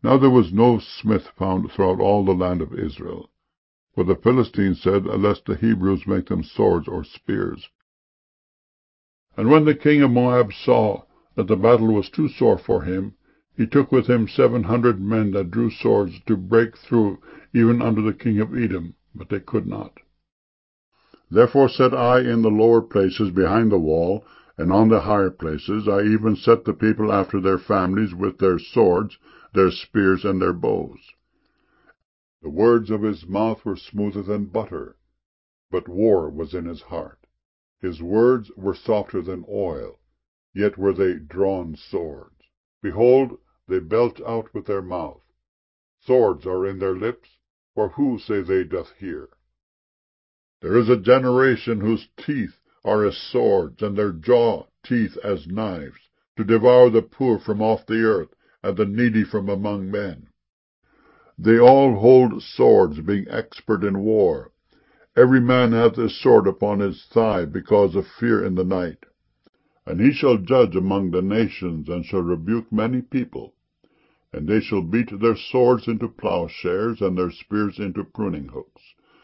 Now there was no smith found throughout all the land of Israel. For the Philistines said, Lest the Hebrews make them swords or spears. And when the king of Moab saw that the battle was too sore for him, he took with him 700 men that drew swords to break through even unto the king of Edom, but they could not. Therefore set I in the lower places behind the wall, and on the higher places I even set the people after their families with their swords, their spears, and their bows. The words of his mouth were smoother than butter, but war was in his heart. His words were softer than oil, yet were they drawn swords. Behold, they belch out with their mouth. Swords are in their lips, for who, say they, doth hear? There is a generation whose teeth are as swords, and their jaw teeth as knives, to devour the poor from off the earth, and the needy from among men. They all hold swords, being expert in war. Every man hath his sword upon his thigh, because of fear in the night. And he shall judge among the nations, and shall rebuke many people. And they shall beat their swords into plowshares, and their spears into pruning hooks.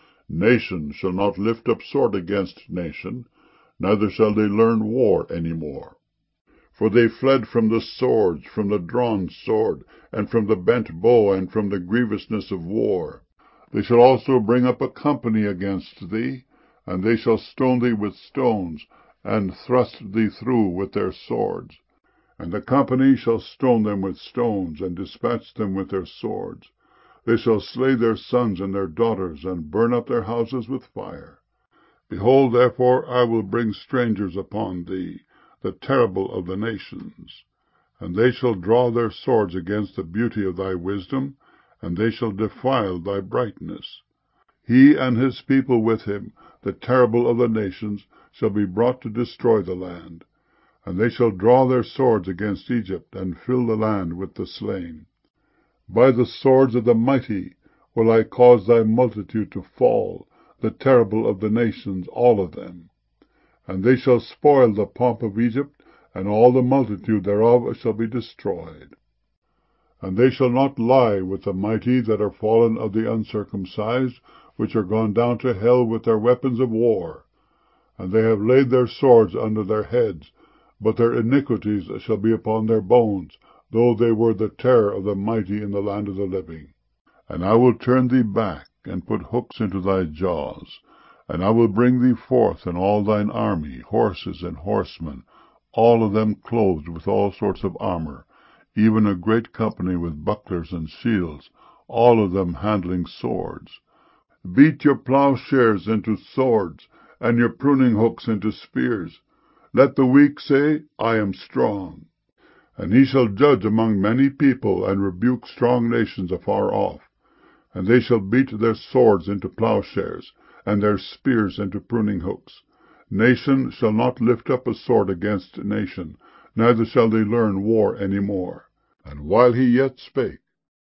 Nation shall not lift up sword against nation, neither shall they learn war any more. For they fled from the swords, from the drawn sword, and from the bent bow, and from the grievousness of war. They shall also bring up a company against thee, and they shall stone thee with stones, and thrust thee through with their swords. And the company shall stone them with stones, and dispatch them with their swords. They shall slay their sons and their daughters, and burn up their houses with fire. Behold, therefore, I will bring strangers upon thee, the terrible of the nations. And they shall draw their swords against the beauty of thy wisdom, and they shall defile thy brightness. He and his people with him, the terrible of the nations, shall be brought to destroy the land. And they shall draw their swords against Egypt, and fill the land with the slain. By the swords of the mighty will I cause thy multitude to fall, the terrible of the nations, all of them. And they shall spoil the pomp of Egypt, and all the multitude thereof shall be destroyed. And they shall not lie with the mighty that are fallen of the uncircumcised, which are gone down to hell with their weapons of war. And they have laid their swords under their heads, but their iniquities shall be upon their bones, though they were the terror of the mighty in the land of the living. And I will turn thee back, and put hooks into thy jaws, and I will bring thee forth and all thine army, horses and horsemen, all of them clothed with all sorts of armor, even a great company with bucklers and shields, all of them handling swords. Beat your plowshares into swords, and your pruning hooks into spears. Let the weak say, I am strong. And he shall judge among many people, and rebuke strong nations afar off. And they shall beat their swords into plowshares, and their spears into pruning hooks. Nation shall not lift up a sword against nation, neither shall they learn war any more. And while he yet spake,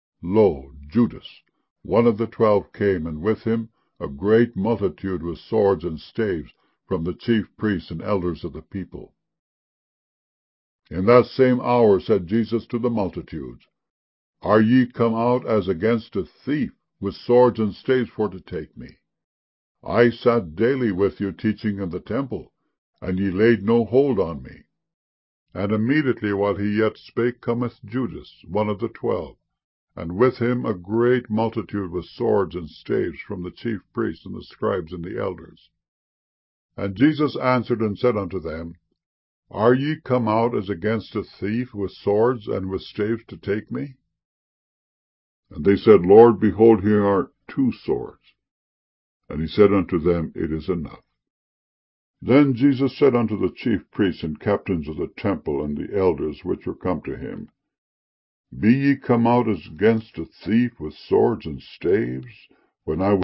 lo, Judas, one of the 12, came, and with him a great multitude with swords and staves from the chief priests and elders of the people. In that same hour said Jesus to the multitudes, Are ye come out as against a thief, with swords and staves for to take me? I sat daily with you teaching in the temple, and ye laid no hold on me. And immediately while he yet spake cometh Judas, one of the 12, and with him a great multitude with swords and staves from the chief priests and the scribes and the elders. And Jesus answered and said unto them, Are ye come out as against a thief, with swords and with staves to take me? And they said, Lord, behold, here are 2 swords. And he said unto them, It is enough. Then Jesus said unto the chief priests and captains of the temple and the elders which were come to him, Be ye come out as against a thief with swords and staves? When I